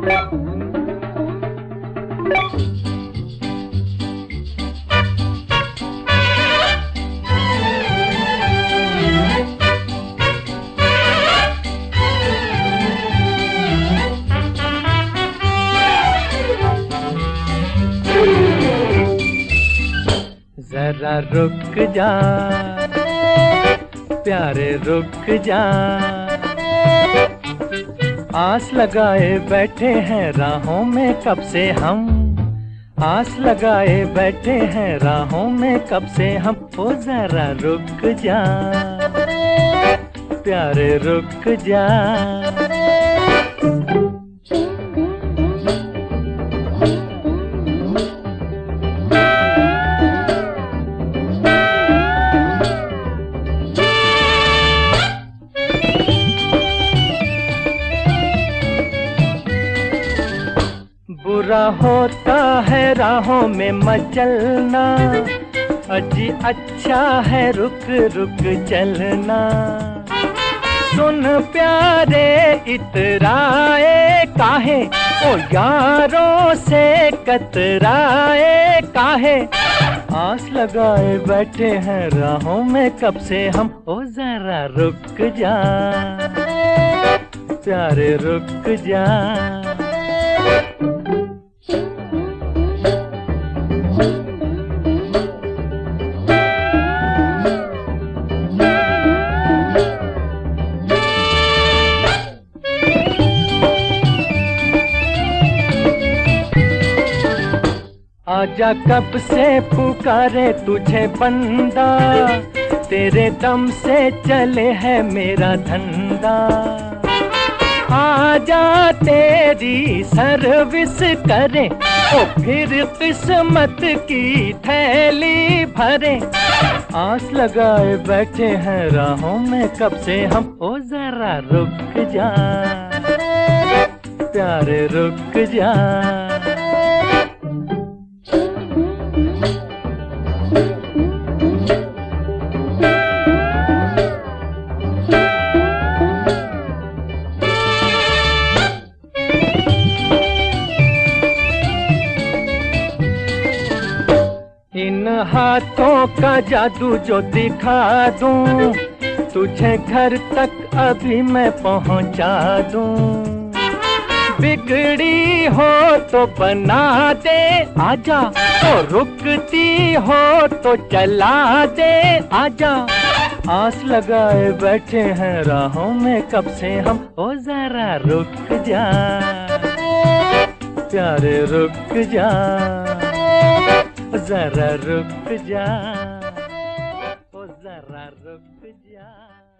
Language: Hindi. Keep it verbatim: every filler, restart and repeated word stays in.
जरा रुक जा प्यारे रुक जा, आस लगाए बैठे हैं राहों में कब से हम, आस लगाए बैठे हैं राहों में कब से हम। ओ जरा रुक जा प्यारे रुक जा। बुरा होता है राहों में मचलना, अजी अच्छा है रुक रुक चलना। सुन प्यारे इतराए काहे, ओ यारों से कतराए काहे। आस लगाए बैठे हैं राहों में कब से हम। ओ जरा रुक जा प्यारे रुक जा। आजा कब से पुकारे तुझे बंदा, तेरे दम से चले है मेरा धंधा। आजा तेरी सर्विस करें, ओ फिर किस्मत की थैली भरे। आस लगाए बैठे हैं राहों में कब से हम। ओ जरा रुक जा प्यारे रुक जा। इन हाथों का जादू जो दिखा दूं, तुझे घर तक अभी मैं पहुंचा दूं। बिगड़ी हो तो बना दे आजा, तो रुकती हो तो चला दे आजा। आस लगाए बैठे हैं राहों में कब से हम। ओ जरा रुक जा प्यारे रुक जा, जरा रुक जा, ओ जरा रुक जा।